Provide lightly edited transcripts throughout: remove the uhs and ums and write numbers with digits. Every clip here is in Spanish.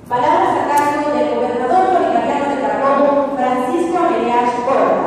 Palabras a cargo del gobernador bolivariano de Carabobo, Francisco Amelias Porta.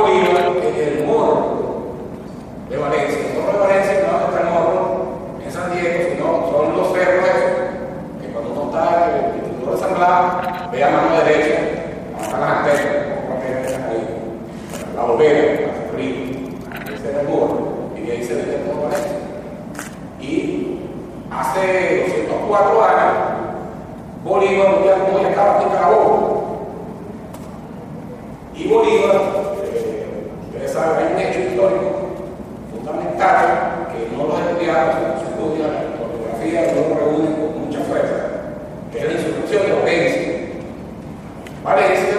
de Valencia. El morro de Valencia, que va a estar el morro en San ese era el muro, y de ahí se mete todo Valencia. Y hace 204 años, Bolívar, un día como hoy, estaba aquí en Carabobo. Y Bolívar, ustedes saben, hay un hecho histórico fundamental que no los estudiados, no se estudia la historiografía, no lo reúnen con mucha fuerza, que es la insurrección de Valencia. Valencia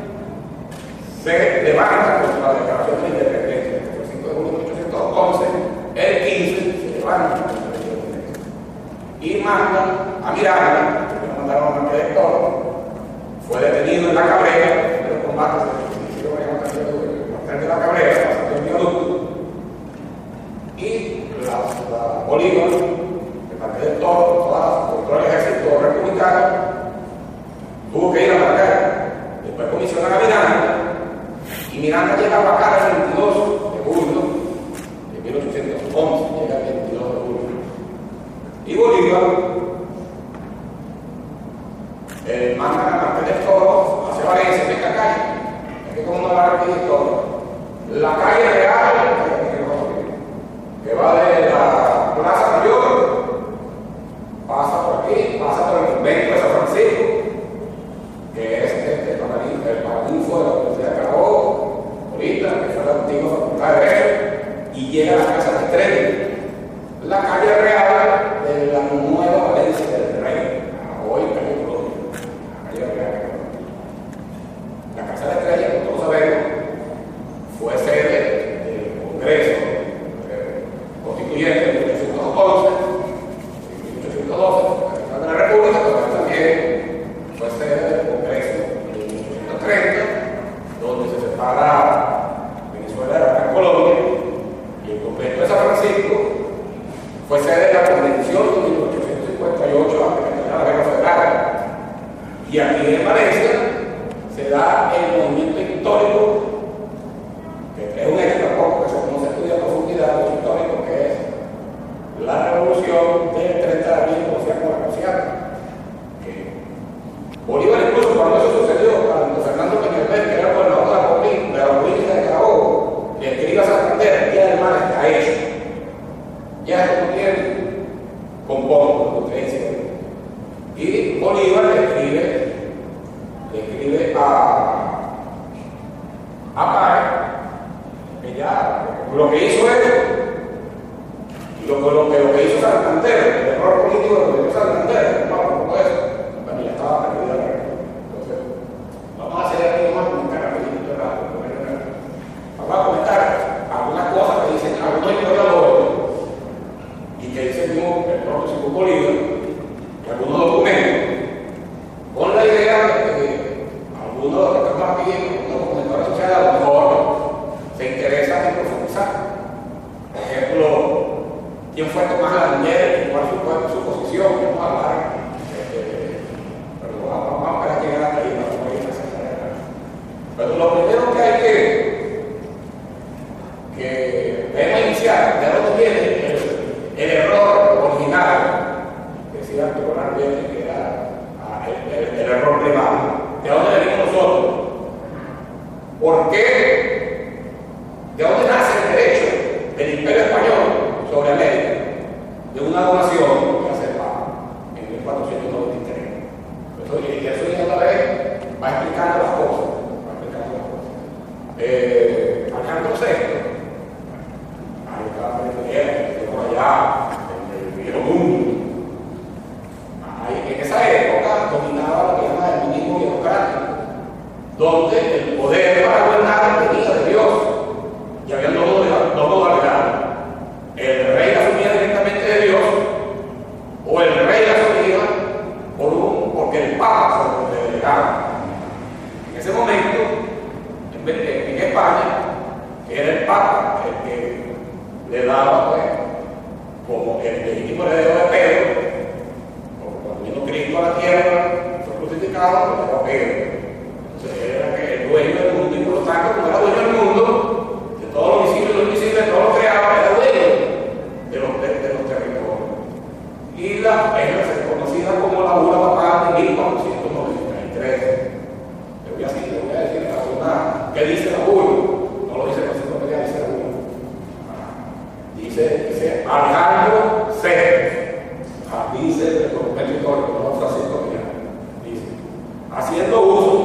se levanta contra la declaración de independencia. El 5 de julio de 1811, el 15 se levanta contra la independencia. Y mandan a Miranda, que lo mandaron a Marqués de Toro, fue detenido en la Cabrera, en los combates del cuartel de la Cabrera, pasando el viaducto, y la Bolívar, el Marqués de Toro, todo el ejército republicano, tuvo que ir a la calle. Después comisionan a Miranda, y Miranda llega a Guacara el 22 de julio de 1811, llega el 22 de julio. Y Bolívar manda a Marqués de Toro hacia Valencia, en esta calle. Es que como no hablar aquí de historia. La calle real, que va de la Plaza Mayor, pasa por aquí, pasa por el convento de San Francisco, que es el paraninfo de la Universidad de Carabobo, ahorita, que fue la antigua Facultad de Derecho, y llega a la Casa de Estrella, la calle real de la nueva Valencia del Rey, hoy calle Colombia, la calle real. La Casa de Estrella, como todos sabemos, fue sede del Congreso Constituyente de 1811, 1812, la capital de la República, pero también fue sede del Congreso de 1830, donde se separa Venezuela de la Gran Colombia, y el convento de San Francisco fue sede de la Convención de 1858 a la Guerra Federal. Y aquí en Valencia se da el movimiento histórico, que es un hecho tampoco que no se estudia a profundidad, el histórico, que es la revolución del 30 de abril, conocida como la Cruciata. Bolívar, incluso cuando eso sucedió, cuando Fernando Peñalver, que era el gobernador de la provincia de Carabobo, le escribe a Santander, ya el mal está hecho. Ya esto no tiene compongo, lo que dice. Y Bolívar le escribe a Páez, que ya lo que hizo él, y lo que hizo Santander, el error político de lo que hizo Santander, no, por eso, bueno, ya estaba perdida la regla. Entonces, vamos a hacer aquí más un característico de rato. Vamos a comentar algunas cosas que dicen algunos historiadores y que dice el propio Simón Bolívar, y algunos documentos, con la idea de que algunos de los que estamos aquí, algunos documentales sociales, a lo mejor se interesan en profundizar. Por ejemplo, quién fue Tomás Landel y cuál fue su posición, vamos a hablar, pero vamos a esperar que llegue hasta ahí para poder ir a hacer la. Pero lo primero que hay que debemos iniciar, de dónde viene el error original, que decía Nicolás Viene, que era el error primario. ¿De dónde venimos nosotros? ¿Por qué? ¿De dónde nace el derecho del Imperio Español sobre América? De una donación que hace el Papa en 1493. Y eso ya una vez va explicando las cosas. Alejandro VI, por allá, en el viejo mundo. En esa época dominaba lo que llama el dominismo biocrático, donde el poder para gobernar venía de Dios y había dos modalidades. El rey asumía directamente de Dios, o el rey asumía porque el Papa se lo delegaba. En ese momento, en España, era el Papa el que le daba, pues, como el legítimo heredero de Pedro, como cuando vino Cristo a la tierra, fue crucificado, le daba Pedro. Entonces él era el dueño del mundo, y por lo tanto, como era dueño del mundo, de todo lo visible y lo invisible, de todo lo creado, era dueño de los territorios. Y es conocida como la bula papal de 1493. Le voy a decir la persona que dice la bula, no lo dice la enciclopedia, dice la bula. dice Alejandro Cerro, dice el documento histórico, don Francisco Millán, dice, haciendo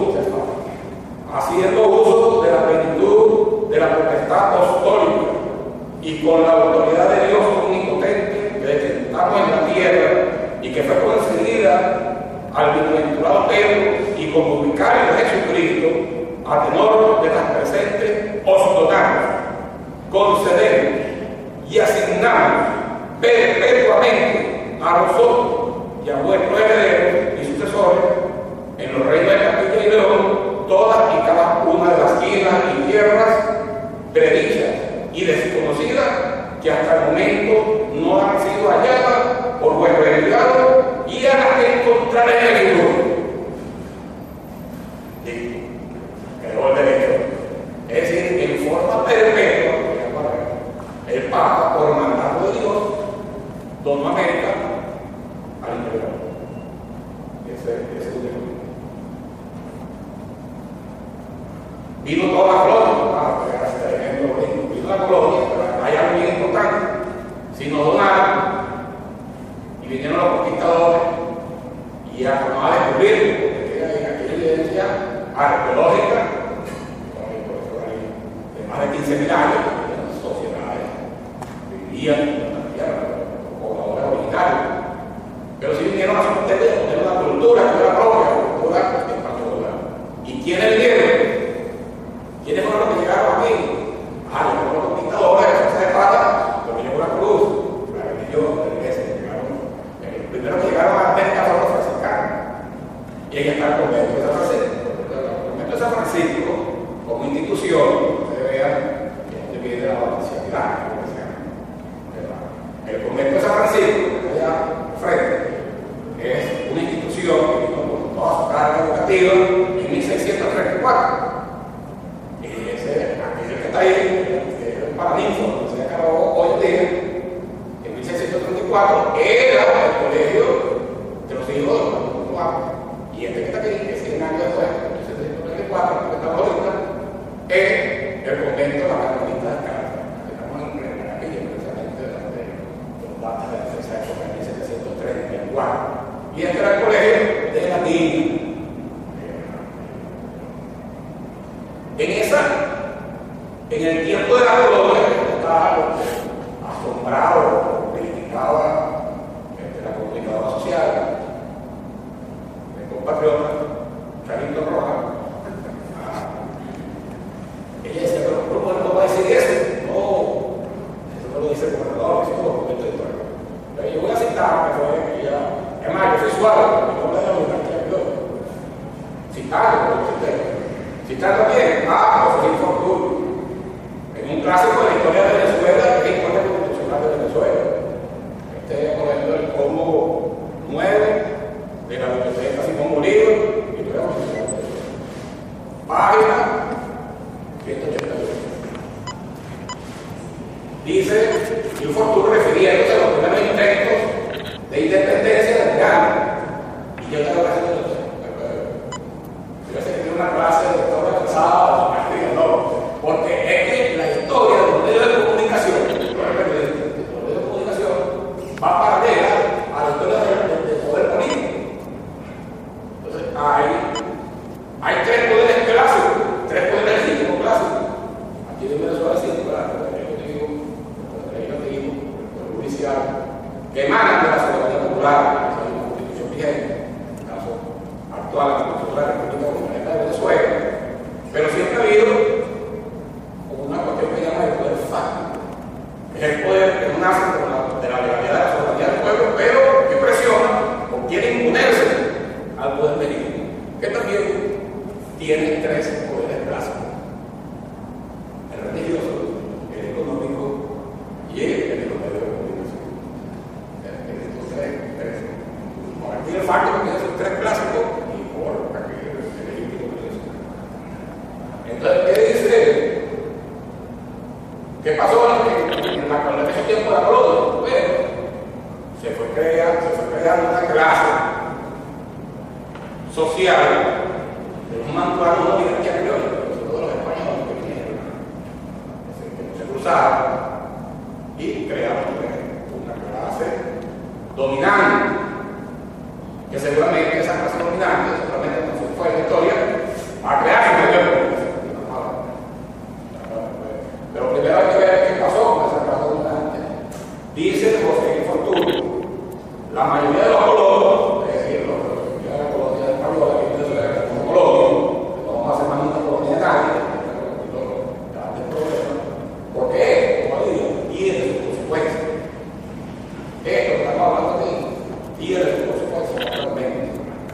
uso de la plenitud de la potestad apostólica y con la autoridad de Dios omnipotente que estamos en la tierra y que fue concedida al bienaventurado Pedro y como vicario de Jesucristo, a tenor de las presentes os donamos, concedemos y asignamos perpetuamente a nosotros y a vuestros herederos y sucesores en los reinos de Castilla y León todas y cada una de las islas y tierras predichas y desconocidas que hasta el momento no han sido halladas por vuestros enviados y a las que encontraré en el futuro. Creó el derecho. Es decir, en forma perpetua, el Papa, por mandato de Dios, donó América al imperio. Ese es el derecho. Vino toda la colonia, vino la colonia, pero hay algo bien importante. Si nos donaron y vinieron los conquistadores y a descubrir, porque hay aquella evidencia arqueológica de más de 15.000 años, las sociedades vivían en la tierra, pobladores originarios. Pero si vinieron a sostener una cultura que era propia, cultura española. ¿Y quiénes vinieron? ¿Quiénes fueron los que llegaron aquí? Llegaron los conquistadores, que se separa, pero llegó la cruz, la religión, la iglesia, los primeros que llegaron a América fueron los franciscanos. Y ahí está el convento de San Francisco. El convento de San Francisco, como institución, ustedes vean que viene la oficialidad. El convento de San Francisco, que está allá frente, es una institución que vino con toda su carga educativa en 1634. Aquel que está ahí, el paraninfo, que se acabó hoy en día, en 1634, era el colegio de los hijos de los Juan. Y este que está aquí, que 100 años después, en 1634, que estamos ahorita, es el convento de la Carmelita de Casa, que estamos en la capilla precisamente de los datos de la defensa de época, en 1734. Y este era el colegio de la niña. En el tiempo de la colonia, estaba asombrado, criticaba la comunicadora social, el compatriota, Carlito Rojas. Ella decía, pero ¿cómo no va a decir eso? No, eso no lo dice el gobernador, eso es un documento histórico. Pero yo voy a citar, que fue ella, es más, yo soy suave, mi nombre es la universidad de Dios. Citarlo bien, José Fortuna. Un clásico de la historia de Venezuela, que es la historia constitucional de Venezuela. Por ejemplo, el tomo 9 de la Biblioteca Simón Bolívar, historia constitucional de Venezuela. Página 182. Dice Gil Fortuna, refiriéndose a los primeros intentos de independencia del Ghana. Y yo tengo que hacer eso. Yo sé que tiene una clase de historia avanzada, no, porque es que la historia de los medios de comunicación, va paralela a la historia del poder político. Entonces, hay tres poderes clásicos, tres poderes legítimos clásicos. Aquí en Venezuela sí, el poder ejecutivo, el poder judicial, que emanan de la soberanía popular, que es la constitución vigente, en el caso actual, la constitución de la República Dominicana de Venezuela. Pero siempre ha habido una cuestión que llama el poder fáctico. Es el poder que nace de la legalidad de la soberanía del pueblo, pero que presiona o quiere imponerse al poder legítimo, que también tiene tres poderes clásicos: el religioso, el económico y el de los medios de comunicación. Estos tres. Por aquí el facto que tiene esos tres clásicos y por aquí el legítimo que es. Entonces, ¿qué dice? ¿Qué pasó en ese tiempo de la colonia? Bueno, se fue creando una clase social de un mantuano de oligarquía criolla, sobre todo los españoles que vinieron, que no se cruzaron, y creamos una clase dominante, que seguramente esa clase dominante, seguramente no se fue en la historia, a crear su propia política. Pero primero hay que ver qué pasó con esa clase dominante. Dice José Fortuno, la mayoría de los colonos, es decir, la colonia española, que entonces era como colonia, no vamos a hacer más una colonia de nadie, ¿por qué? Como digo, tiene sus consecuencias. Esto que estamos hablando aquí tiene sus consecuencias naturalmente.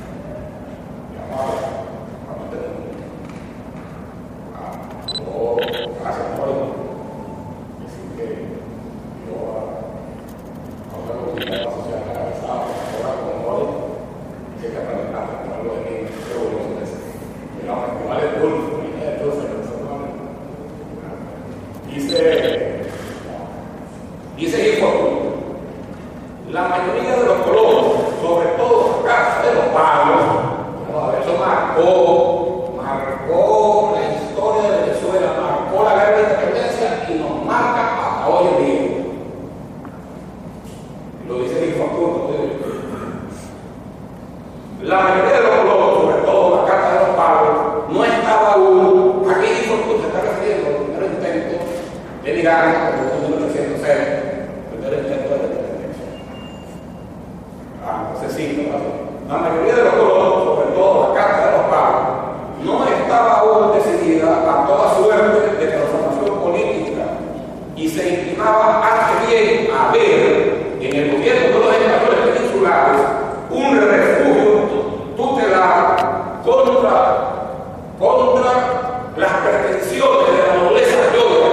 Gracias por decir que yo ahora lo que la sociedad organizada, ahora como hoy, dice que para algo de mí, yo voy a decir, mira, que vale el dulce, dice Fortuno, la mayoría de los colonos, sobre todo acá de los pagos, eso marcó la historia de Venezuela, marcó la guerra de independencia y nos marca hasta hoy en día. Lo dice Fortuno. La mayoría de los colonos, sobre todo la carta de los pagos, no estaba aún, aquí Fortuno se está refiriendo al primer intento de Miranda, en 1806, el primer intento de independencia. Entonces sí, la mayoría de los colonos, sobre todo la carta de los pagos, no estaba aún decidida a toda suerte de transformación política y se inclinaba antes bien a ver en el gobierno de los españoles peninsulares un refugio tutelar contra las pretensiones de la nobleza criolla.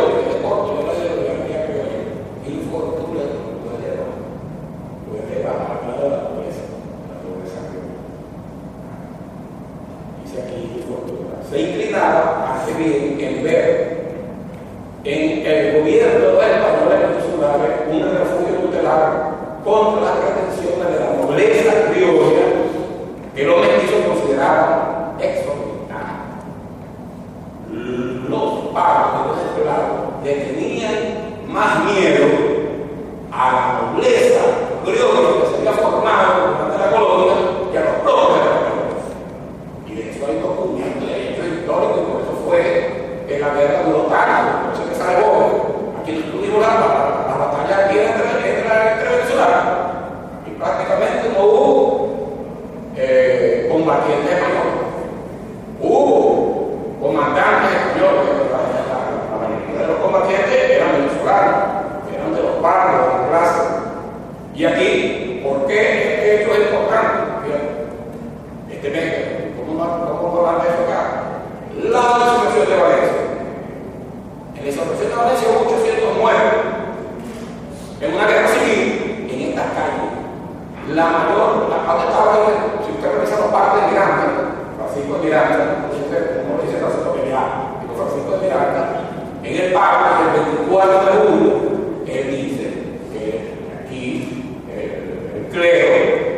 Se inclinaba hace bien en ver en el gobierno de los españoles peninsulares un refugio tutelar contra las pretensiones de la nobleza criolla que los mestizos consideraban exorbitantes. Los pagos de los esclavos le tenían más miedo a la nobleza criolla que se había formado durante la colonia que a los propios españoles. Y de hecho hay documentos de hechos históricos, y por eso fue que la guerra duró tanto, por eso que sale hoy. Aquí tuvimos la batalla aquí entre venezolanos y prácticamente no hubo combatientes españoles. Hubo comandantes españoles, la mayoría de los combatientes eran venezolanos, eran de los barrios, de la clase. Y aquí, ¿por qué este hecho es importante? Este mes, ¿cómo hablar de eso acá? La insurrección de Valencia. En la insurrección de Valencia hubo 800 muertos en una guerra civil en estas calles. La mayor, ¿dónde estaba? Si usted revisa los partes de Miranda, Francisco de Miranda, como lo dice Francisco de Miranda, Francisco de Miranda, en el parque del 24 de julio, él dice que aquí el clero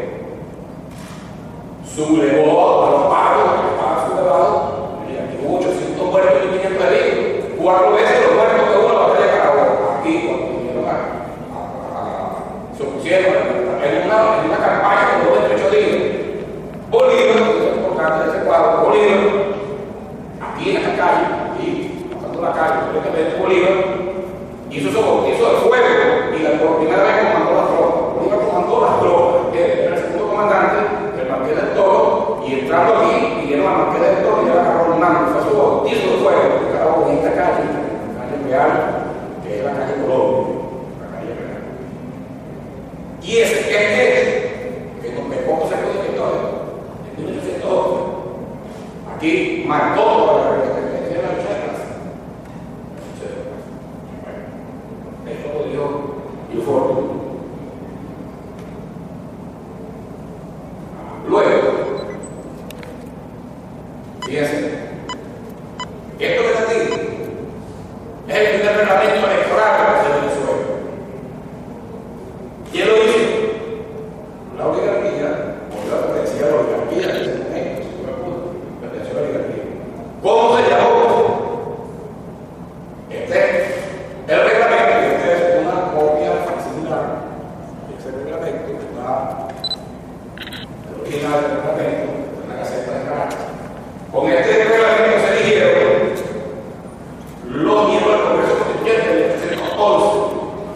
sublevó a los pagos que estaban sublevados, y aquí hubo 800 muertos y 500 heridos, 4 veces los muertos de una batalla de Carabobo. Aquí, cuando vinieron se opusieron en una campaña que duró 28 días. Bolívar, que es importante de ese cuadro, Bolívar, aquí en esta calle, aquí, pasando la calle, directamente Bolívar, hizo su bautizo de fuego y por primera vez comandó las tropas. Bolívar comandó las tropas, era el segundo comandante del Marqués del Toro, y entrando aquí, vinieron al Marqués del Toro y era Carlos Hernández, fue su bautizo de fuego, que Carabobo en esta calle, la calle Real, que es la calle Colombia, la calle Real. Y ese que poco se puede decir en 1812, aquí marcó toda la resistencia de la lucha de clase. Esto lo dijo Fortuno. Luego, fíjense, esto que les digo es el primer reglamento electoral de Venezuela. ¿Quién lo hizo? La oligarquía, o la pertenecía a la oligarquía, perteneció a la oligarquía. ¿Cómo se llamó? El reglamento, es una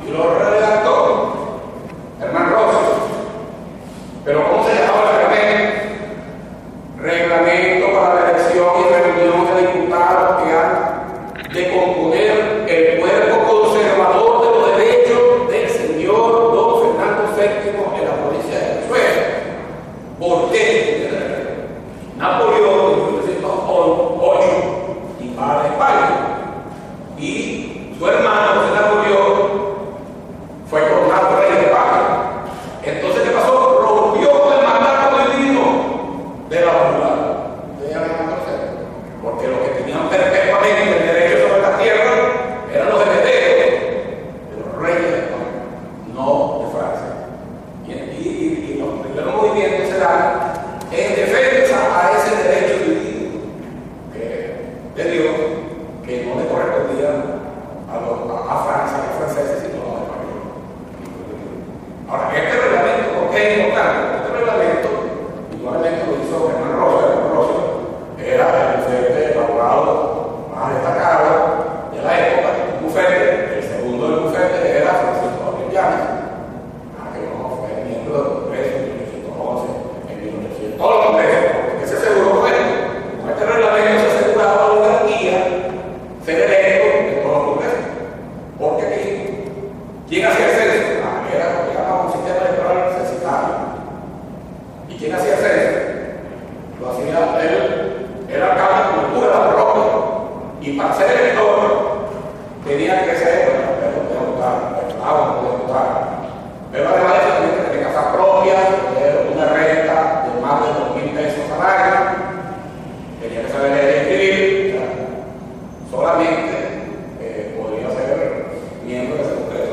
y lo redactó Herman Rossi. Pero ¿cómo se llamaba el reglamento? Reglamento para la elección y reunión de diputados que han de componer el cuerpo conservador de los derechos del señor don Fernando VII en la provincia de Venezuela. ¿Por qué? Napoleón en 1808 invade España y su hermano José Napoleón fue coronado rey de España. Entonces, ¿qué pasó? Rompió con el mandato divino de la ciudad de Alejandro VII, porque los que tenían perpetuamente el derecho sobre la tierra eran los herederos de los reyes de España, no de Francia. Y los primeros movimientos se dan en defensa a ese derecho divino de Dios, que no le correspondía a Francia, a los franceses, sino a los españoles. Ahora, este reglamento, ¿por qué es importante? Este reglamento, igualmente lo hizo Herman Rossi. Herman Rossi era el bufete abogado más destacado de la época, un bufete. El segundo del bufete era Francisco Gabriel Llanes, que no fue miembro del Congreso en 1811, en 1800, todos los congresos, porque se aseguró con esto. Con este reglamento se aseguraba la monarquía ser electo en todos los congresos. Porque aquí, ¿quién hacía el censo? Era lo que llamaba un sistema electoral censitario. ¿Y quién hacía el censo? Lo hacía el alcalde de cultura de la parroquia. Y para ser elector, tenía que ser, no podía votar, no podía votar. Pero además de eso, tenía que tener casa propia, tener una renta de más de 2.000 pesos al año, tenía que saber leer y escribir, o sea, solamente podría ser miembro de ese congreso.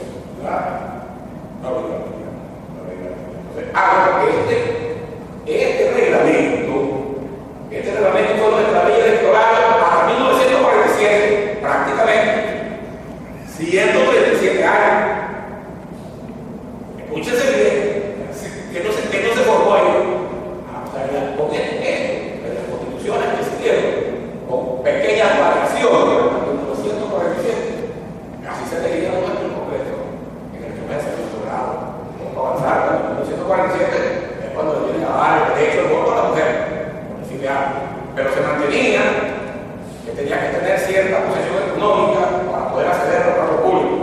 Este reglamento fue nuestra ley electoral hasta 1947, prácticamente 137 años. Escúchese bien, que no se formó ahí. Con las constituciones que existieron, con pequeñas variaciones, en 1947, así se leía nuestro Congreso en el primer segundo grado. Vamos a avanzar, en 1947 es cuando le vienen a dar el derecho al voto a la mujer, por decirle algo. Pero se mantenía que tenía que tener cierta posesión económica para poder acceder al cargo público.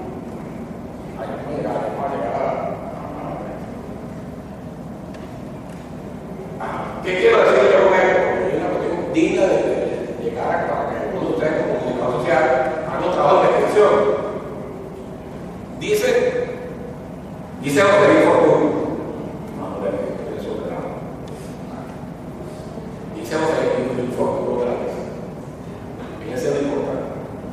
¿Qué quiero decir yo con esto? Porque es una cuestión digna de llegar a para que algunos de ustedes como comunicador social hagan un trabajo de investigación. Dice José Luis Fortuny, dice José Luis Fortuny, fíjense lo importante.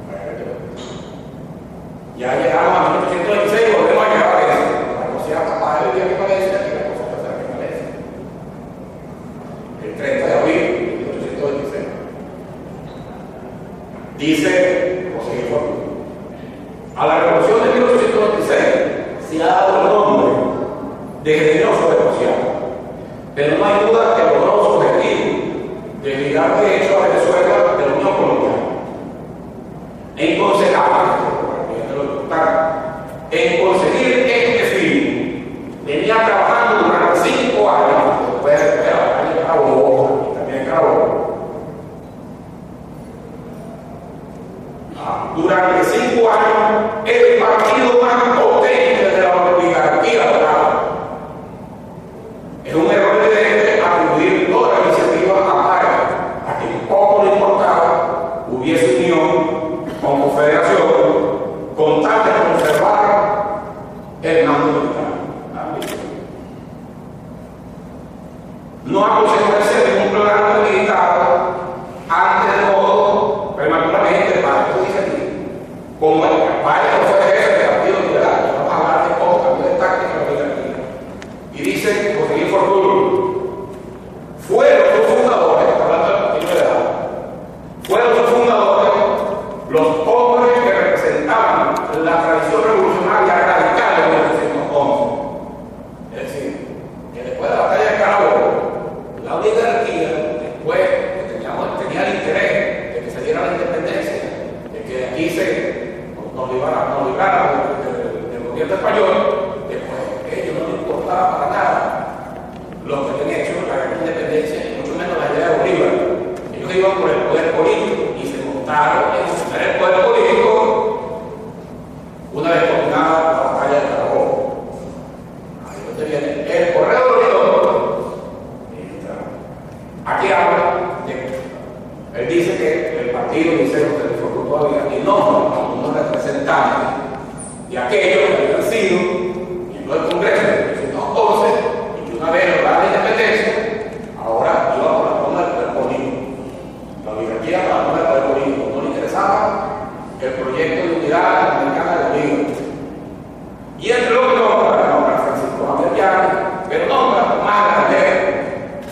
Ya llegamos a 1826, volvemos a llegar a eso. La cosa sea capaz del día que parece, y la cosa va a ser que parece. El 30 de abril de 1826. Dice José Luis Fortuny, a la revolución de 1826 se ha dado el nombre de generoso negociado, pero no hay duda que logró su objetivo de ligar de hecho a Venezuela de la Unión Colonial. En conseguir este fin, venía trabajando durante 5 años, después de Carabobo, y también Carabobo. Durante 5 años, el partido más potente de la oligarquía dorada. Es un error evidente atribuir toda la iniciativa a Vargas, a quien poco le importaba hubiese unión con confederación, con tal de conservar el gobierno español, después ellos no les importaba para nada lo que habían hecho, la gran independencia, y mucho menos la idea de Bolívar. Ellos iban por el poder político y se montaron en sostener el poder político una vez terminada la batalla de Carabobo. Ahí es donde viene el correo de Orinoco. Aquí habla de, él dice que el partido dice lo que le fue todavía y nombra a unos representantes de aquellos que habían sido miembros del Congreso de 1911 y que una vez lograda la independencia, ahora iba por la toma del poder político. La oligarquía para la toma del poder político no le interesaba el proyecto de unidad americana de Bolívar. Y entre lo que nombra Francisco Javier Llanes, pero nombra a Tomás Grandero.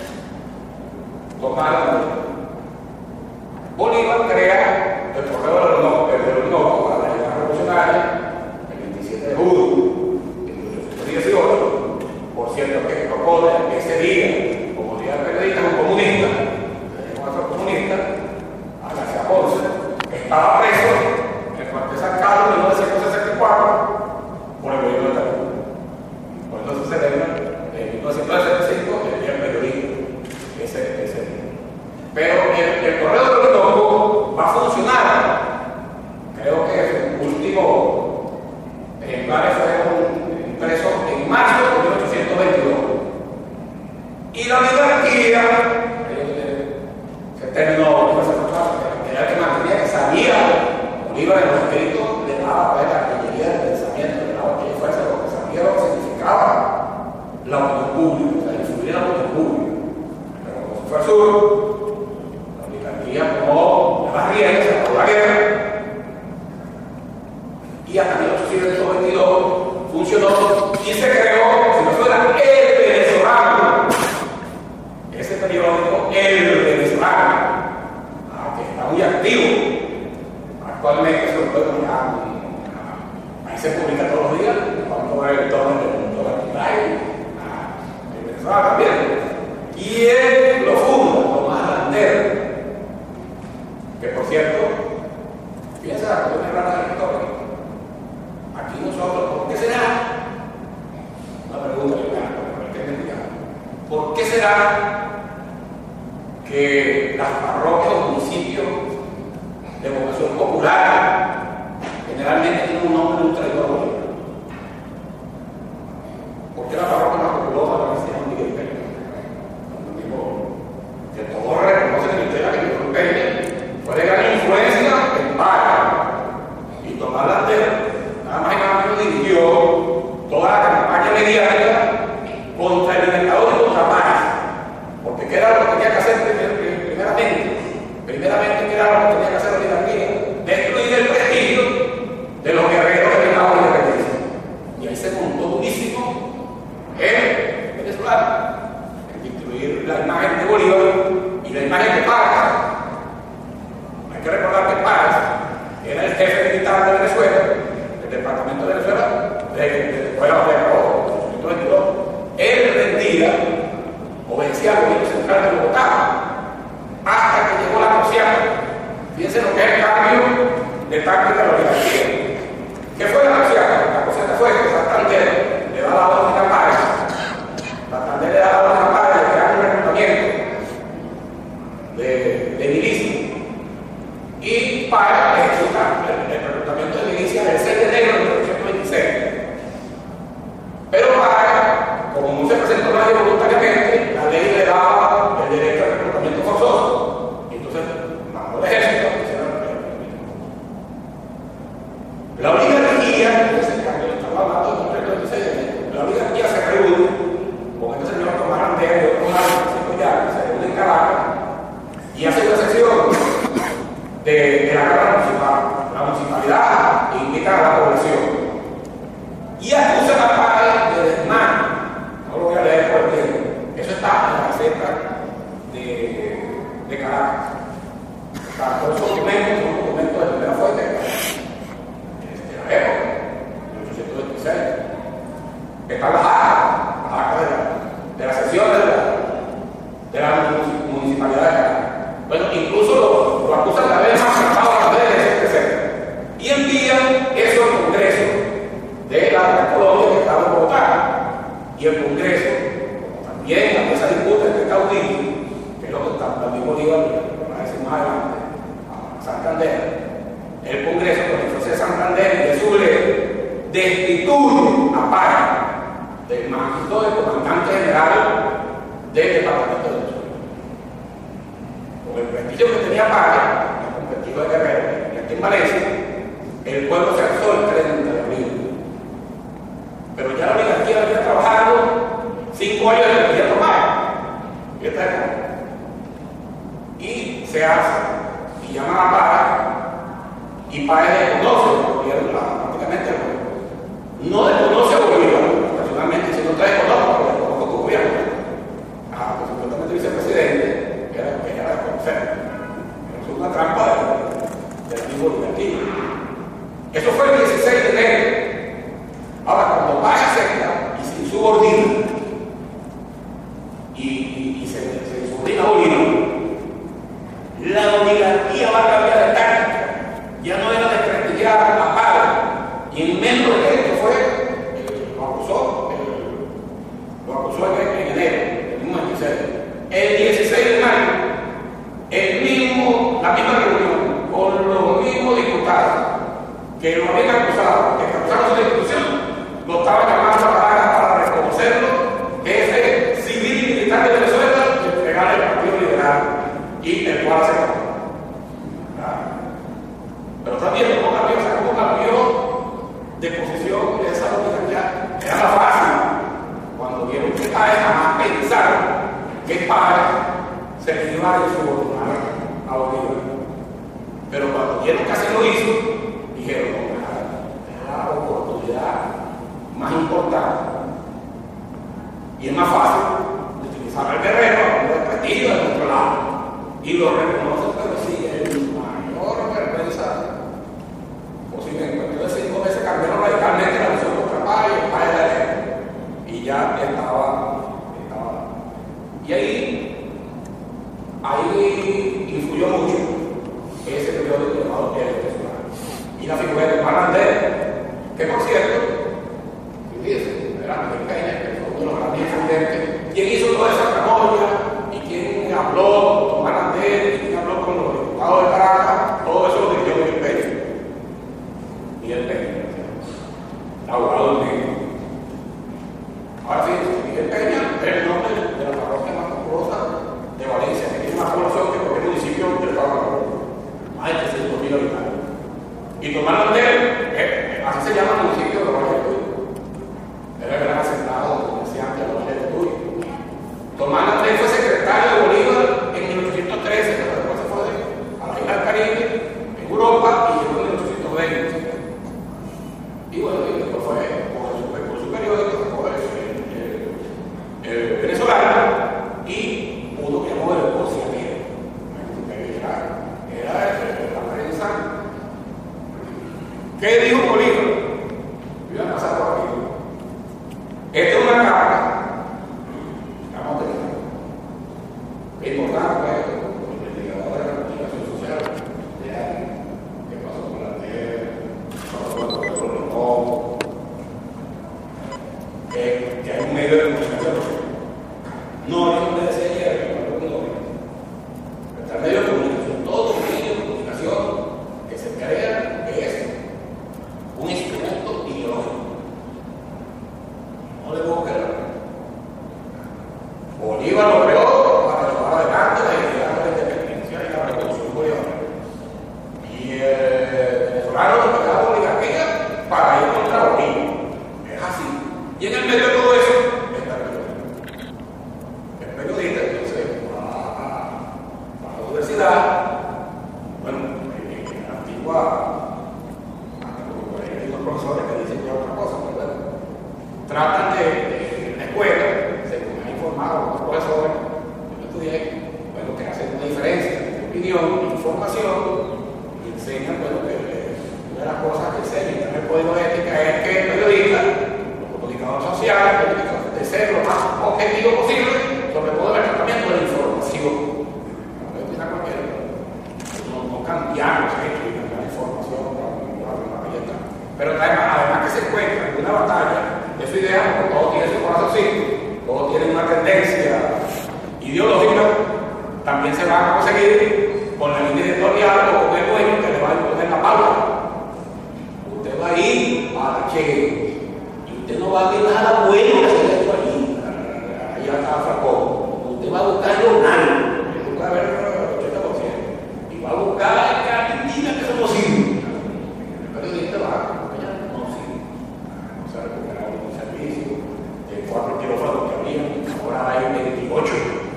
Tomás Grandero. Bolívar crea el correo del Orinoco para la Liga Revolucionaria el 27 de julio de 1818. Por cierto, que propone ese día, como día periodista, un comunista, otro comunista, a García Ponce, que estaba preso en el cuartel San Carlos en 1964 por el gobierno de Cataluña. Por eso se celebra en 1965 el día del periodista, ese día. Pero el correo del Orinoco va a funcionar. Creo que el último ejemplares fueron impresos en marzo de 1822. Y la oligarquía se terminó, era que mantenía que sabía Bolívar en los escritos, le daba pues, la artillería del pensamiento, le daba aquella fuerza, lo que sabía lo que significaba la opinión pública, o sea, influir en la opinión pública. Pero como se fue al sur, la oligarquía tomó las riendas, se acabó la guerra, y hasta 1822 funcionó y se creó, si no fuera el venezolano, ese periódico, el venezolano, que está muy activo. Actualmente se lo puede mirar, ahí se publica todos los días, cuando va el torneo del mundo el venezolano también. Y él lo funda, Tomás Grandero, que por cierto, piensa la cuestión de la historia. Aquí nosotros, ¿por qué será? Una pregunta, ¿por qué será que las parroquias o municipios de vocación popular generalmente tienen un nombre de un traidor bolívar? ¿Por qué la parroquia más populosa también se llama Miguel Peña? Que todos reconocen en Itela que Miguel Peña fue de gran influencia en Para. Y Tomás Grandero nada más y nada menos dirigió toda la campaña mediática contra el libertador y contra Páez. Porque ¿qué era lo que tenía que hacer primeramente? ¿Qué era lo que tenía que hacer la oligarquía? Destruir el prestigio de los guerreros que tenían la independencia. Y ahí se montó durísimo el venezolano, en destruir la imagen de Bolívar y la imagen de Páez. Hay que recordar que Páez era el jefe militar de Venezuela, del departamento de Venezuela, él rendía, obedecía al gobierno central de Bogotá, hasta que llegó la Cociana. Fíjense lo que es el cambio de táctica de la oligarquía. ¿Qué fue la Cociana? La Cociana fue que Santander le da la orden a Páez. Santander le da la orden a Páez de crear un reclutamiento de milicias. Y Páez ejecuta el reclutamiento de milicias el 6 de enero de 1826. Pero Páez, como no se presentó nadie voluntariamente, la ley le daba el derecho al reclutamiento forzoso. Y entonces mandó el ejército a que hiciera el reclutamiento. La oligarquía, estaba hablando de un proyecto de 26 de enero, la oligarquía se reúne con este señor Tomás Grandero y otros más, se reúne en Caracas y hace una sección de la Cámara Municipal. La municipalidad invita a la población y acusa a Páez de desmán. No lo voy a leer por el tiempo. Eso está en la Gaceta de Caracas. Todos esos documentos son documentos de primera fuente de la época, de 1826. Están las actas de la sesión de la municipalidad de Caracas. Bueno, incluso lo acusan de haber maltratado a las mujeres, etc. Y envían eso al Congreso de la destituye a Páez del mando de comandante general del departamento de Venezuela. Con el prestigio que tenía Páez, con el prestigio de Guerrero, y aquí en Valencia, el pueblo se alzó el 30 de abril. Pero ya la oligarquía venía trabajando 5 años de gobierno Páez. Y está acá. Y se hace, y llaman a Páez, y Páez desconoce el gobierno, prácticamente el gobierno. No desconoce a Bolívar, personalmente, sino que desconoce, porque desconoce tu gobierno. Pues supuestamente el vicepresidente, que era desconocer. Es una trampa del tipo libertino. Eso fue el 16 de enero. Ahora, cuando Páez acepta y se insubordina, y se insubordina a Bolívar, la oligarquía va a cambiar de táctica. Ya no era desprestigiar a Páez. Y en menos de esto lo acusó en enero, el mismo 26. El 16 de mayo, la misma reunión con los mismos diputados que lo habían acusado, que acusaron su destitución, lo estaban llamando a Caracas para reconocerlo, jefe civil y militar de Venezuela, y entregar el Partido Liberal, y el cual aceptó. Pero también cómo cambió de posición de esa oligarquía. Era más fácil cuando vieron que Páez jamás pensaron que Páez se iba a insubordinar a Bolívar. Pero cuando vieron que así lo hizo, dijeron: no, es la oportunidad más importante y es más fácil de utilizar al guerrero como el prestigio de nuestro lado, y lo reconoce, pero sí, el mayor vergüenza posible. En cuestión de 5 meses cambiaron radicalmente la visión contra Páez y Páez de la y ya estaba. Y ahí influyó mucho ese periódico llamado El Personal y la figura de Hernández, que por cierto, fíjense, era Miguel Peña, que fue uno de los grandes influyentes, quien hizo toda esa tramoya y quien habló con Hernández y quien habló con los diputados de Caracas, todo eso lo dirigió Miguel Peña. Miguel Peña, abogado del negro. Ahora fíjense, Miguel Peña es el nombre de la parroquia más populosa de Valencia, que tiene más población que cualquier municipio del estado de Colombia, más de 300.000 habitantes. Y Tomás Landel, así se llama el municipio de Valle de Tuy. Era el gran asentado de comerciantes de Valle de Tuy. Tomás Landel fue secretario de Bolívar en 1813, pero después se fue a la isla del Caribe, en Europa, y llegó en 1820. Y bueno, y después fue por su periódico, venezolano, y uno que llamó el Porcianero. Era la prensa. ¿Qué dijo Bolívar? Iba a pasar por aquí. Esta es una carta. Vamos a tener. Es importante, el investigador de la comunicación social, de alguien que pasó por la tele, pasó por el profesor que hay un medio de comunicación. No, yo no le decía ayer, está el medio de comunicación. Todo medio de comunicación que se crea es un instrumento ideológico. No le puedo creer. Bolívar lo creó para llevar adelante la idea de la independencia y la revolución bolivariana. Y el venezolano lo creó la oligarquía para ir contra Bolívar. Es así. Y en el medio de todo eso está el periodista. Entonces va a la universidad, bueno, en la antigua, hay unos profesores que dicen ya otra cosa, pero bueno, tratan de en la escuela, según me han informado los profesores, yo estudié, bueno, que hacen una diferencia de opinión, información, y enseñan, bueno, que una de las cosas que enseñan en el código de ética es que el periodista, los comunicadores sociales, de ser lo más objetivo posible, sobre todo el tratamiento de la información. No cambiamos la información, pero además que se encuentra en una batalla de su idea, porque todo tiene su corazoncito, todo tiene una tendencia ideológica, también se va a conseguir con la línea editorial o con el dueño que le va a imponer la pauta. Usted va a ir para que usted no va a ver nada bueno que se haya hecho allí. Allá está Franco. Usted va a buscar lo malo. Usted va a ver el 80%. Y va a buscar que Argentina que son posibles. Pero usted va, allá no sirve. O sea, recuperar un servicio de 4 quirófanos que había, ahora hay 28.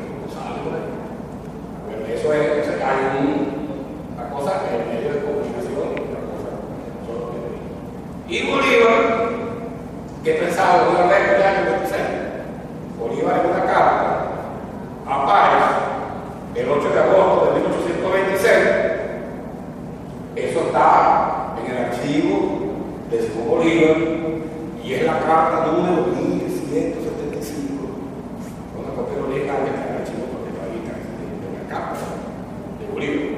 Eso es, hay una cosa que es el medio de comunicación y otra cosa solo que y Bolívar, que pensaba Bolívar de el año 26, Bolívar en una carta a Páez el 8 de agosto de 1826, eso está en el archivo de Simón Bolívar y es la carta número 1175, una copia legal que está en el archivo de la carta de Bolívar.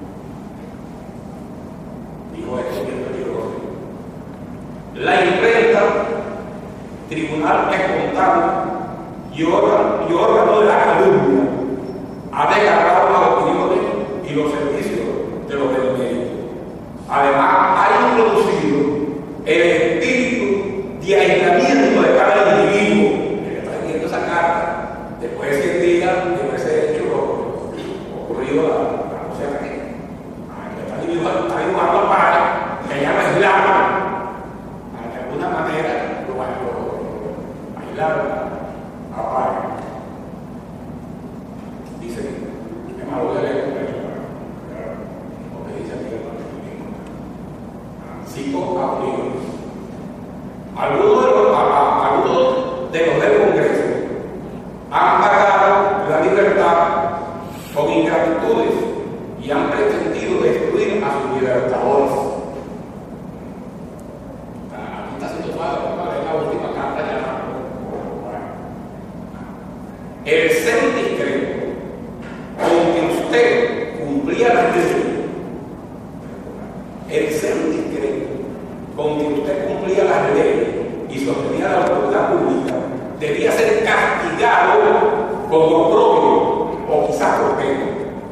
Dijo esto bien peligroso. La imprenta, tribunal espontáneo y órgano de la calumnia ha desgarrado las opiniones y los servicios de los medios. Además, ha introducido el espíritu de aislamiento de cada individuo que está leyendo esa carta después de 100 días de ese hecho ocurrido la cosa aquí. Está dibujando para que llama aislado. De alguna manera lo aislaron a Páez. Dice, me malo de leer, lo que dice aquí el Francisco Abril. Algunos de los del Congreso han pagado la libertad con ingratitudes y han pretendido destruir a sus libertadores. Aquí está haciendo falta, es la última carta ya. El ser discreto con que usted cumplía las leyes, el ser discreto con que usted cumplía las leyes y sostenía la autoridad pública, debía ser castigado con oprobio o quizás por pena.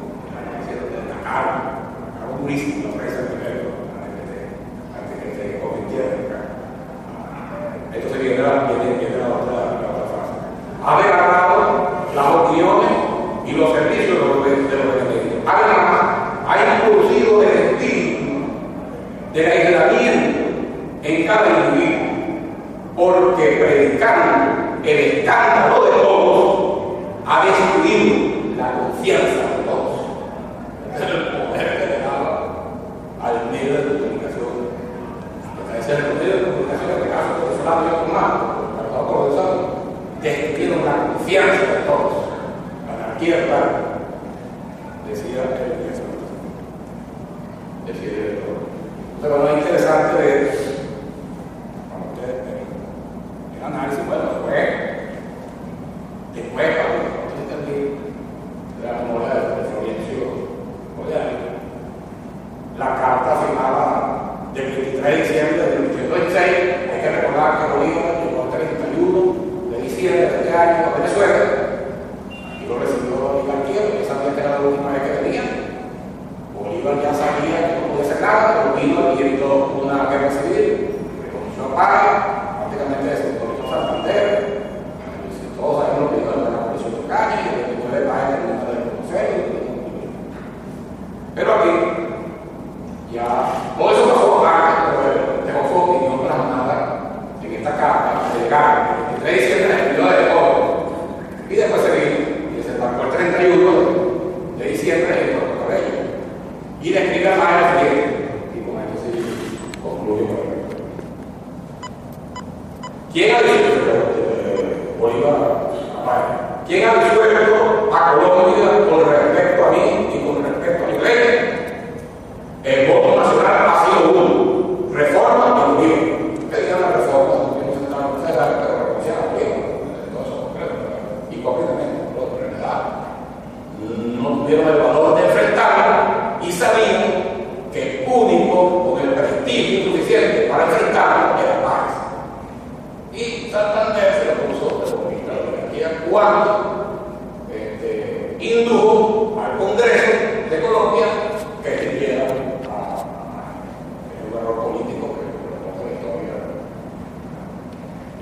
Algo durísimo, la presa primero, antes que te convirtiera. Esto sería la otra fase. Ha desgarrado las opiniones y los servicios de los medios. Además, ha introducido el espíritu del aislamiento en cada individuo, porque predicando el escándalo de todos ha destruido la confianza de todos. El poder que le daba al medio de comunicación. Ese es el medio de comunicación, en este caso, venezolano y otomano, para todos los destruyeron la confianza de todos. La anarquía, claro, decía el pero lo interesante de el análisis, bueno, después cuando entendí la memoria de Florencio Moyano, la carta firmada del 23 de diciembre de 1826, hay que recordar que Bolívar llegó el 31 de diciembre de este año a Venezuela, y lo recibió la oligarquía, porque sabía que era la última vez que venía. Bolívar ya sabía que no podía hacer nada, pero vino y evitó una guerra civil, reconoció a Páez, prácticamente desautorizó Santander, todos sabemos lo que dijo de la Revolución de Caña y el 29 de Páez terminó de reconocer. Pero aquí, ya, todo eso pasó antes, pero dejó su opinión plasmada en esta carta legal, el 23 de diciembre la escribió de todo, y después se vino, y se marcó el 31 de diciembre y el Cabello. Y le escribe a Páez lo siguiente, y con esto sí concluyo. ¿Quién ha dicho Bolívar a Páez? ¿Quién ha disuelto a Colombia con respecto a mí y con respecto a mi ley? El voto nacional ha sido uno: reforma y Bolívar. ¿Qué digan la reforma? No se están pero reconocían a Bolívar. Todo eso concreto. Hipócritamente, pero en realidad no tuvieron el valor de enfrentarlo y sabían que el único con el prestigio suficiente para enfrentarlo era Páez. Y Santander se lo puso de comunista de la oligarquía cuando indujo al Congreso de Colombia que eligiera el error político que la historia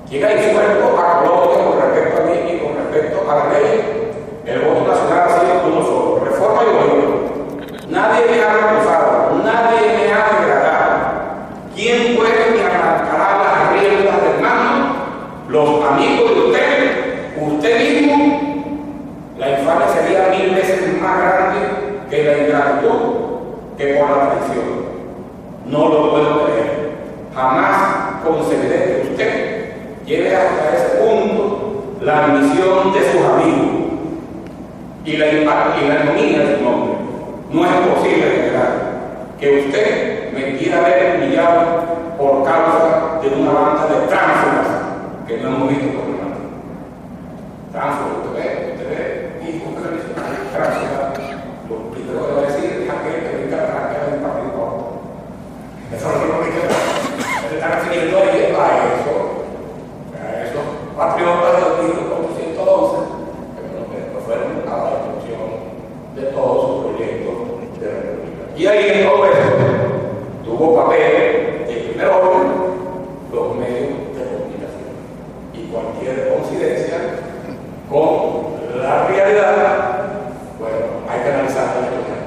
llega disuelto a Colombia con respecto a mí y con respecto a la ley. El voto nacional ha sido uno solo, reforma y gobierno. Nadie me ha acusado, nadie me ha degradado. ¿Quién puede me arrancará las riendas del mando? Los amigos de usted mismo. La infamia sería 1000 veces más grande que la ingratitud, que por la traición. No lo puedo creer. Jamás concebiré que usted lleve hasta ese punto la ambición de sus amigos y la ignominia de su nombre. No es posible, general, que usted me quiera ver humillado por causa de una banda de tránsfugas que no hemos visto por nada. Tránsfugas, usted ve, y usted me dice, tránsfugas, lo primero que va a decir es aquel que brinca la arranca del partido. Eso es lo que se está refiriendo ahí a eso, patriotas del 1411, que fueron a la destrucción de todos sus proyectos de república. Y ahí en todo eso tuvo papel de primer orden los medios de comunicación. Y cualquier coincidencia con la realidad, bueno, hay que analizarla.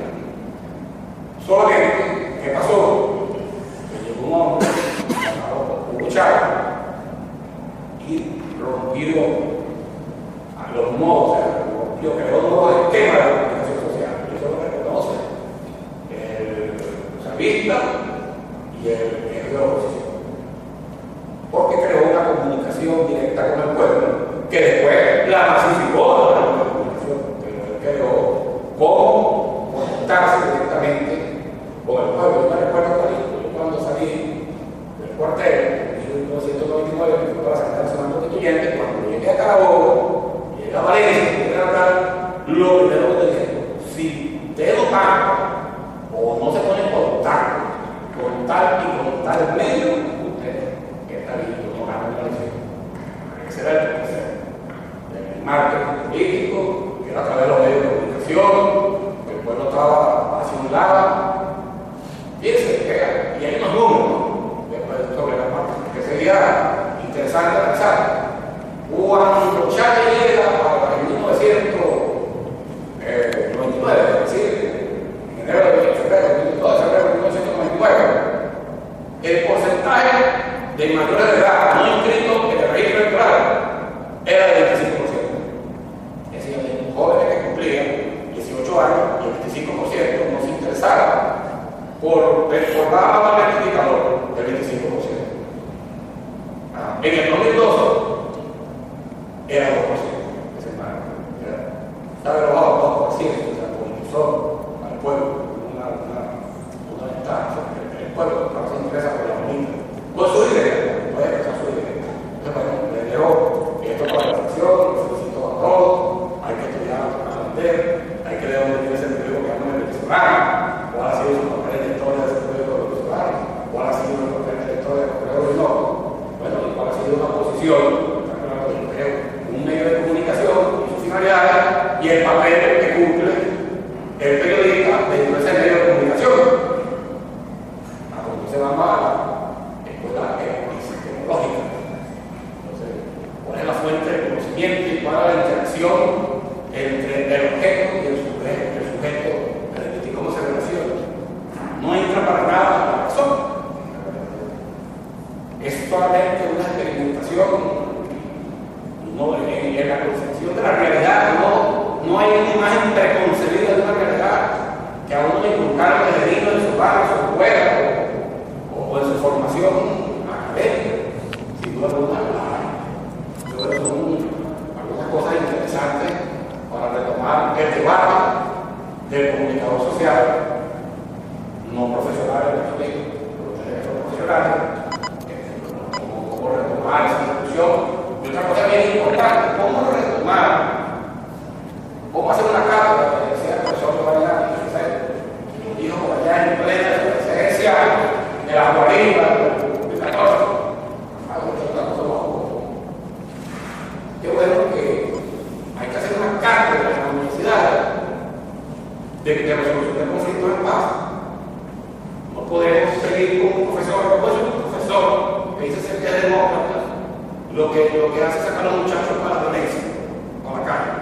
Solamente, ¿qué pasó? Un hombre llamado Hugo Chávez y rompió a los modos, o sea, rompió, creó un nuevo esquema de comunicación social. Eso lo reconoce el chavista y el de la oposición. Porque creó una comunicación directa con el pueblo, que después la masificó la comunicación, pero él creó cómo conectarse directamente con el pueblo. Yo me recuerdo cuando salí del cuartel en 1999, que fue para la Secretaría Nacional Constituyente, cuando llegué a Carabobo, llegué a Valencia, llegué a hablar, lo primero que te dije, si usted no paga o no se pone en contacto con tal y con tal medio, usted está listo, no gana la elección. Ese era el tercer. El marketing político, que era a través de los medios de comunicación, el pueblo estaba hacia un lado. Fíjense, y hay unos números después sobre la parte que sería interesante analizar. Cuando Chávez llega en 1999, es decir, en febrero de 1999, el porcentaje de mayores de edad no inscritos en el registro electoral era del 25%. Es decir, de jóvenes que cumplían 18 años y el 25% no se interesaba por la indicador del 25%. En el 2012 era 2%. Está rebajado 2%, o sea, impulsó al pueblo una ventaja. El pueblo no se interesa por la bonita. Con su idea, puede expresar su idea. Entonces, bueno, le dio esto para la elección, lo felicito a todos, hay que estudiar, aprender, hay que ver dónde tiene ese periodo que llaman el venezolano. ¿Cuál ha sido su papel en la historia de ese proyecto de los ciudadanos? ¿Cuál ha sido el papel en la historia del Correo del Norte? Bueno, y cuál ha sido una posición, un medio de comunicación, su finalidad y el papel que cumple el periodista dentro de ese medio de comunicación. A cuando se va a la escuela epistemológica. Entonces, ¿cuál es la fuente del conocimiento y cuál es la interacción entre el objeto y el sujeto? ¿Cómo se relaciona? No entra para nada en la razón. Es solamente una experimentación. No, en la concepción de la realidad no hay una imagen preconcebida de una realidad que a uno le inculcaron desde niño en su barrio, en su escuela o en su formación académica. Sin duda alguna, son algunas cosas interesantes para retomar el debate del comunicador social, no profesional en nuestro tiempo, pero profesionales, cómo retomar esa discusión. Y otra cosa bien importante, cómo retomar, cómo hacer una carta, que decía el profesor Giovanni, que lo dijo por allá en plena presidencia de las guarimbas del 14. Qué bueno que hay que hacer una carta en la universidad de resolución del conflicto en paz. No podemos seguir con un profesor, no puede ser un profesor que dice ser que es demócrata, lo que hace es sacar a los muchachos para la violencia, a la calle.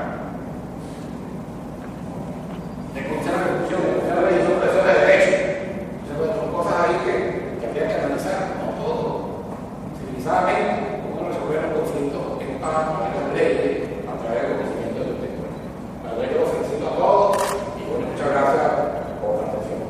De conocer la Constitución, de conocer la ley, son profesores de derecho. Son cosas ahí que habría que analizar, no todo. Civilizadamente, cómo resolver los conflictos en paz, a través de la ley, a través del conocimiento del texto. La ley lo felicito a todos y bueno, muchas gracias por la atención.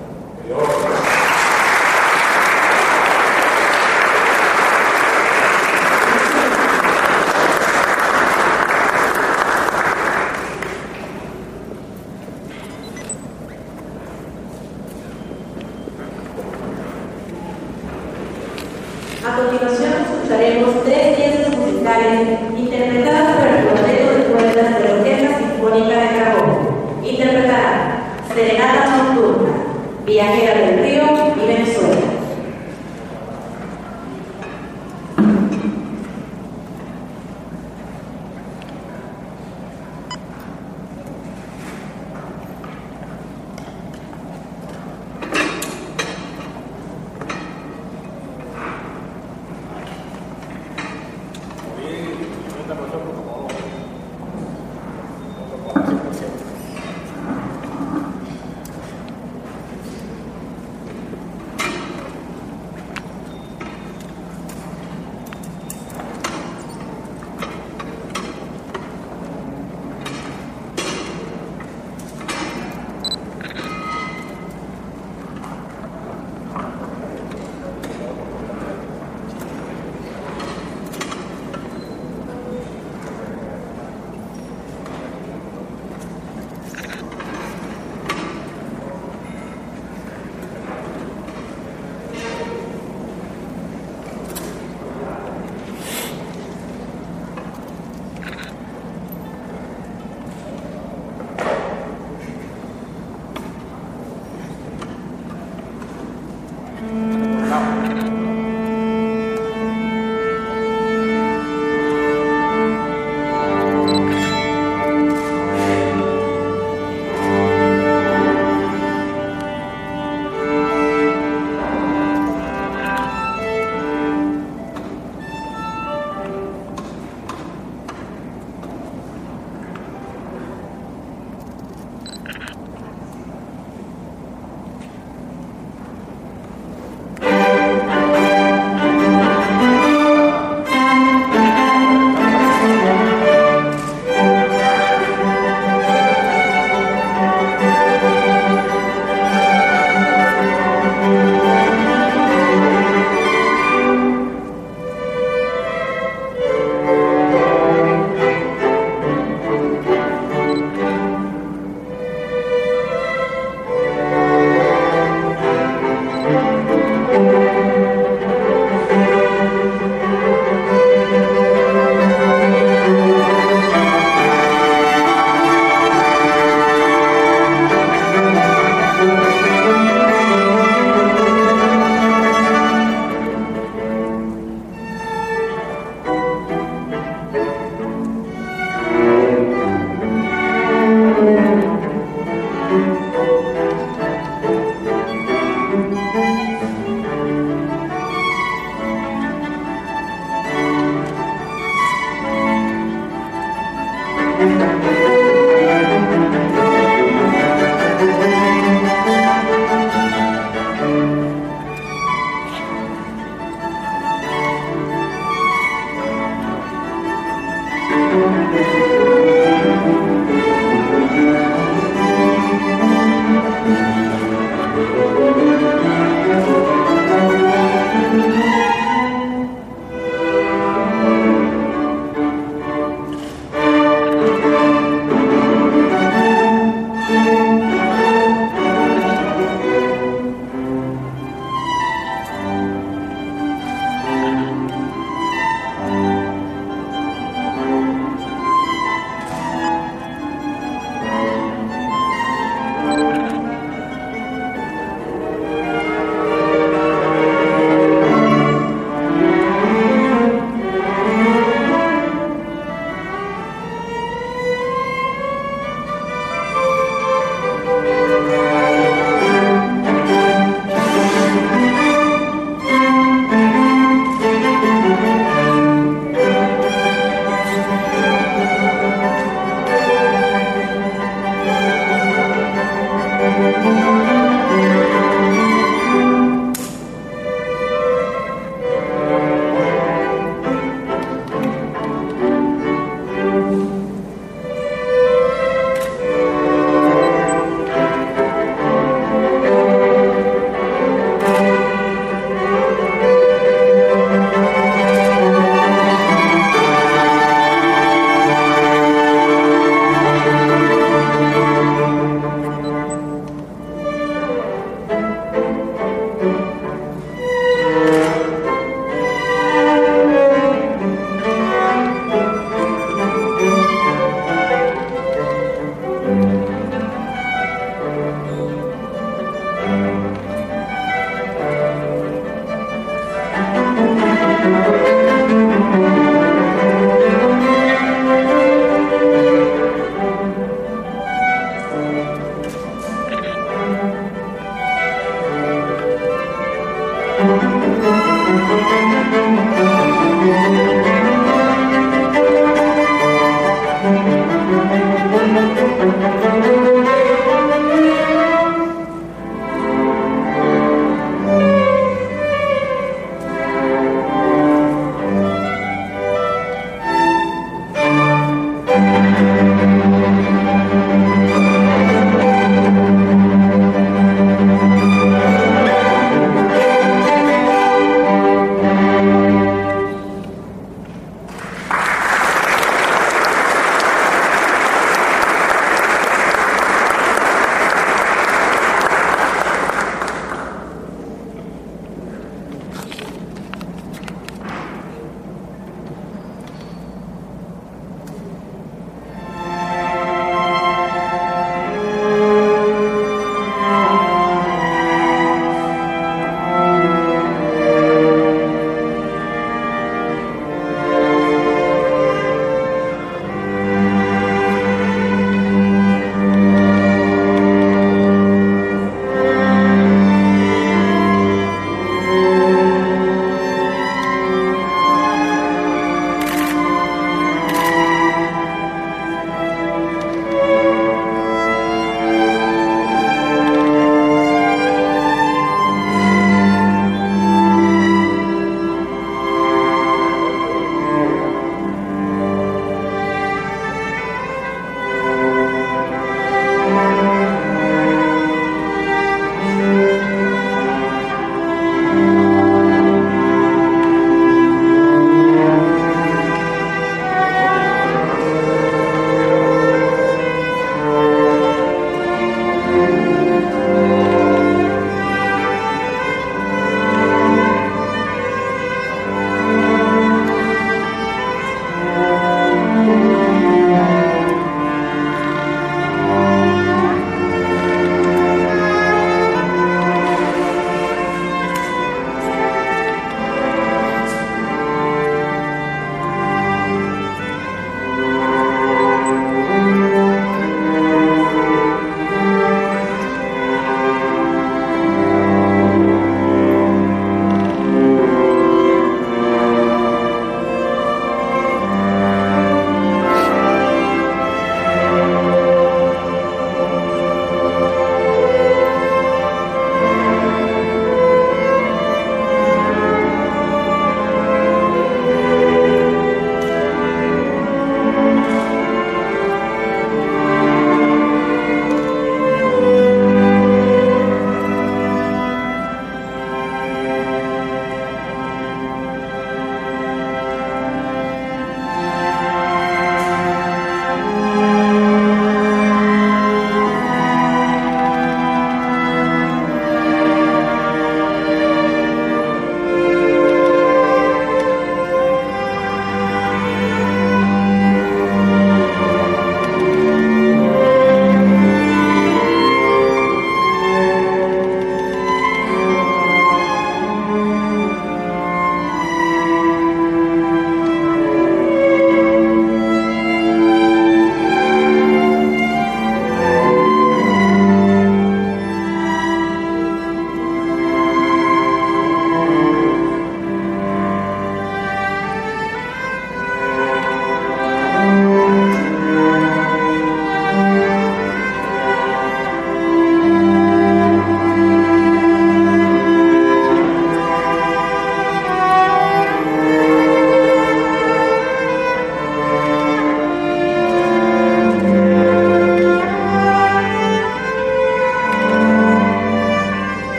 A continuación escucharemos 3 piezas musicales interpretadas por el cuarteto de cuerdas de la Orquesta Sinfónica de Carabobo. Interpretarán Serenata Nocturna, Viajera del Río y Venezuela.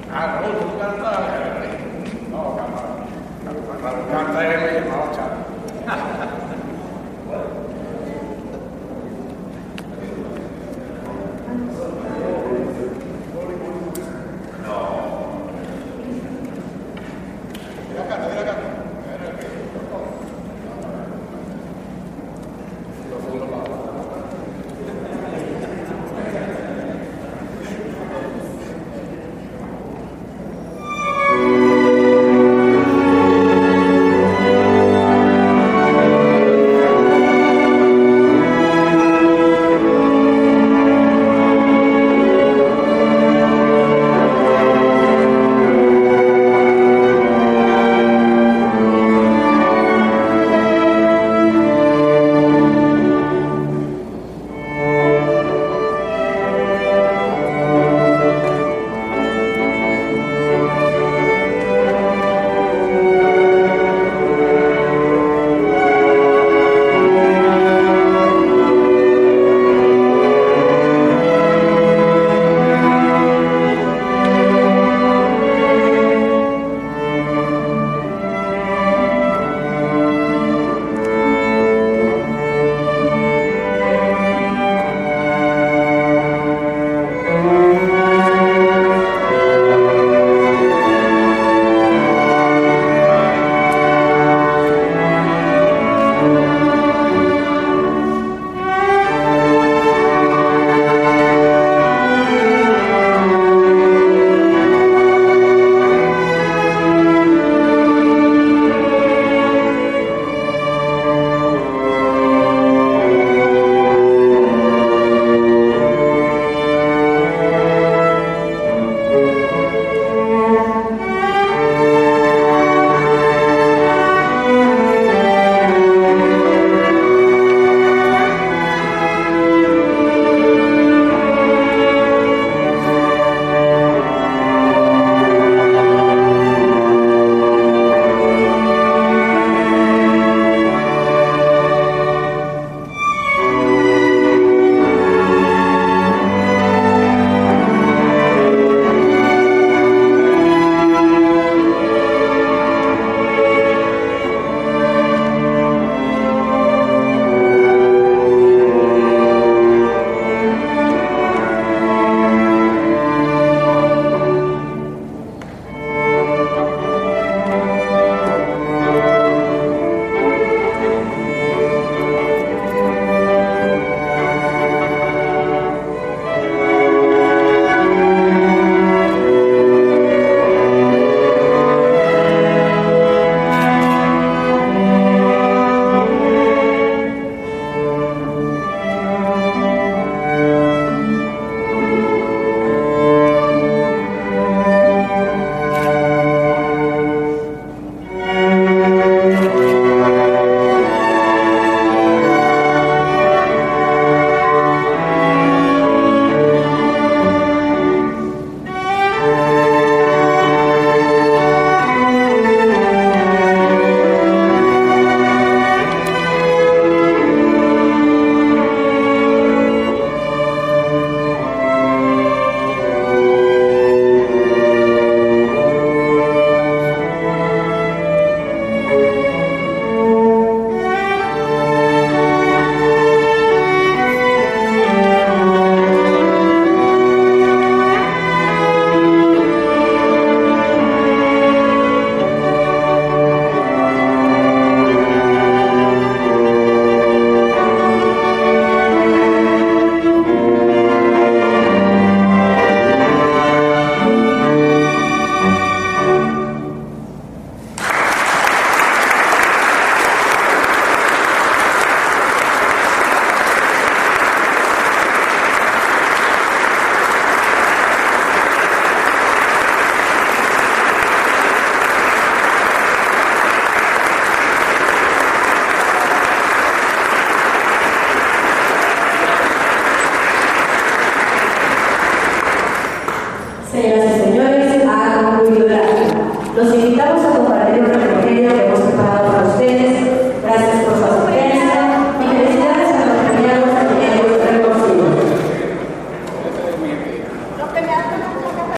Ah, no, tú cantas. No, canta. Canta, él me llamaba Charo.